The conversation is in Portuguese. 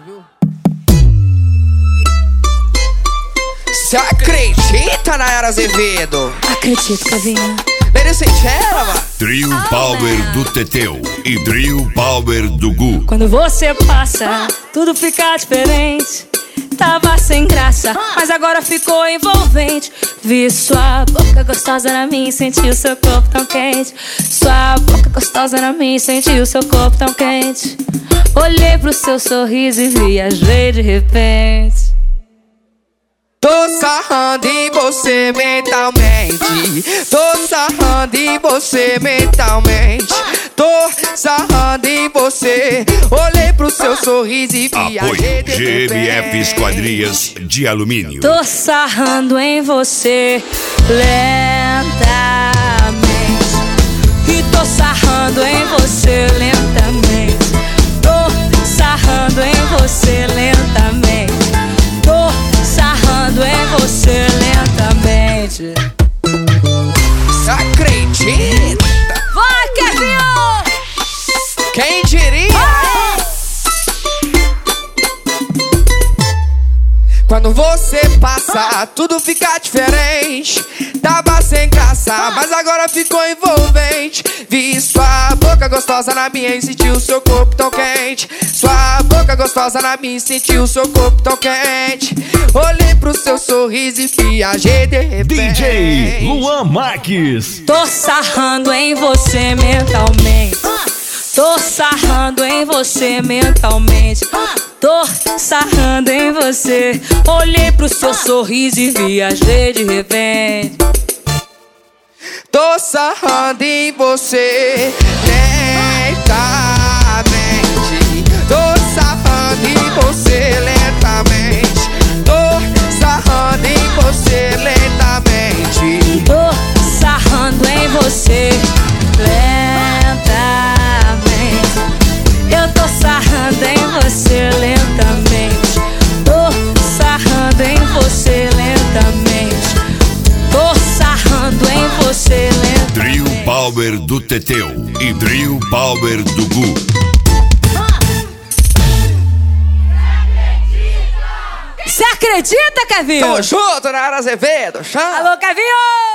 viu? Cê acredita, Nayara Azevedo? Acredito, Kevinho. Ladies and gentlemen, Trio Power do Teteu e Trio Power do Gu. Quando você passa, tudo fica diferente. Tava sem graça, mas agora ficou envolvente. Vi sua boca gostosa na minha e senti o seu corpo tão quente. Sua boca gostosa na minha e senti o seu corpo tão quente. Olhei pro seu sorriso e viajei de repente. tô sarrando em você mentalmente. Tô sarrando em você mentalmente. Tô sarrando em você. Olhei pro seu sorriso e viajei Apoio de repente. GMF Esquadrias de Alumínio. Tô sarrando em você lentamente. E tô sarrando em você lentamente. Tô sarrando em você lentamente. Tô sarrando em você lentamente. Cê acredita? Vai, Kevinho! Quem diria? Quando você passa, tudo fica diferente. Tava sem graça, mas agora ficou envolvente. Vi sua boca gostosa na minha e senti o seu corpo tão quente. Sua boca gostosa na minha e senti o seu corpo tão quente. Olhei pro seu sorriso e viajei de repente. DJ Luan Marques. Tô sarrando em você mentalmente. Tô sarrando em você mentalmente. Tô sarrando em você. Olhei pro seu sorriso e viajei de repente. Tô sarrando em você lentamente. Tô sarrando em você lentamente. Tô sarrando em você lentamente. Tô sarrando em você lentamente. Eu tô sarrando em você lentamente. Tô sarrando em você lentamente. Tô sarrando em você lentamente. Trio Power do Teteu e Trio Power do Gu. Você acredita, Kevinho? Tamo junto, Nayara Azevedo. Chama. Alô, Kevinho!